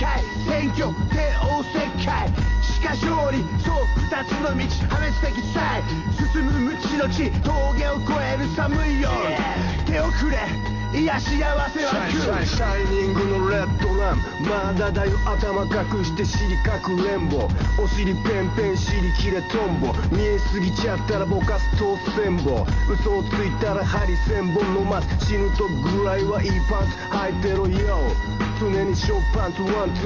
界選挙帝王切開しか勝利そう二つの道破滅的さえ進む無知の地峠を越える寒い夜、手をくれいや幸せは来るシャイニングのレッドランまだだよ頭隠して尻かくれんぼお尻ペンペン尻切れトンボ見えすぎちゃったらぼかすと千本嘘をついたら針千本飲ます死ぬとぐらいはいいパンツ履いてろよ常にショーパンツワンツー